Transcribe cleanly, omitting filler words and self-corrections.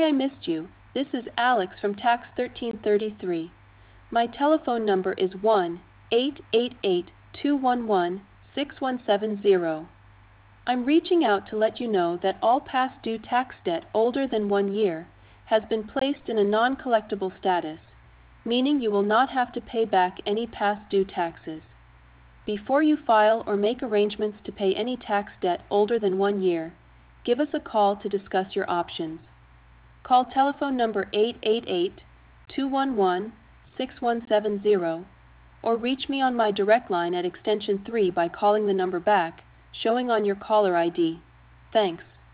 I missed you. This is Alex from Tax 1333. My telephone number is 1-888-211-6170. I'm reaching out to let you know that all past due tax debt older than 1 year has been placed in a non-collectible status, meaning you will not have to pay back any past due taxes. Before you file or make arrangements to pay any tax debt older than 1 year, give us a call to discuss your options. Call telephone number 888-211-6170 or reach me on my direct line at extension 3 by calling the number back, showing on your caller ID. Thanks.